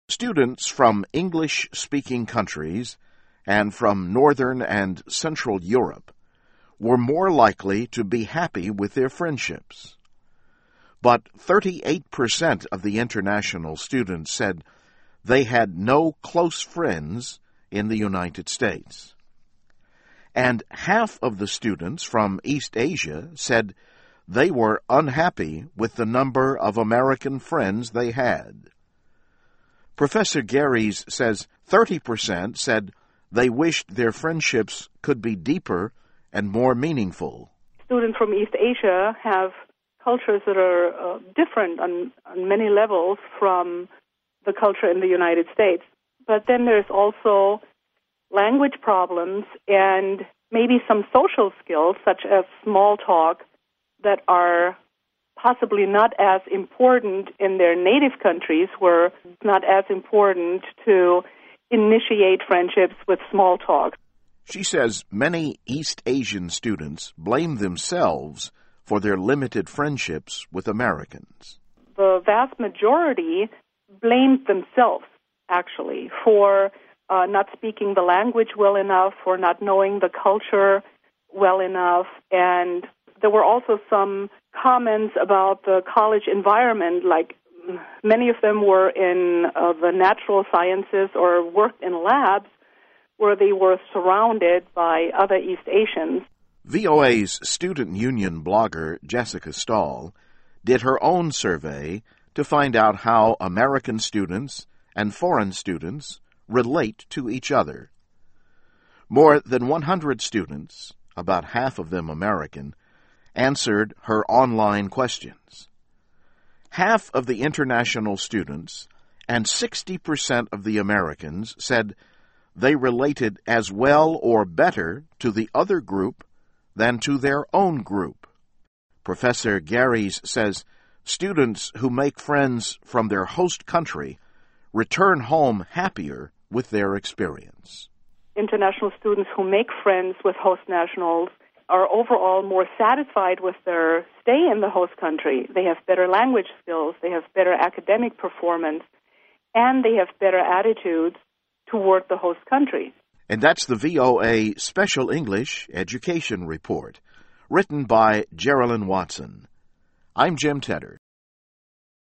Students from English-speaking countries and from Northern and Central Europe were more likely to be happy with their friendships. But 38% of the international students said they had no close friends in the United States. And half of the students from East Asia said they were unhappy with the number of American friends they had. Professor Garries says 30% said they wished their friendships could be deeper and more meaningful. Students from East Asia have cultures that are different on many levels from the culture in the United States. But then there's also language problems and maybe some social skills, such as small talk, that are possibly not as important in their native countries, where it's not as important to initiate friendships with small talk. She says many East Asian students blame themselves for their limited friendships with Americans. The vast majority blamed themselves, actually, for not speaking the language well enough, for not knowing the culture well enough. And there were also some comments about the college environment, like many of them were in the natural sciences or worked in labs where they were surrounded by other East Asians. VOA's Student Union blogger Jessica Stahl did her own survey to find out how American students and foreign students relate to each other. More than 100 students, about half of them American, answered her online questions. Half of the international students and 60% of the Americans said they related as well or better to the other group than to their own group. Professor Garries says students who make friends from their host country return home happier with their experience. International students who make friends with host nationals are overall more satisfied with their stay in the host country. They have better language skills, they have better academic performance, and they have better attitudes toward the host country. And that's the VOA Special English Education Report, written by Geraldine Watson. I'm Jim Tedder.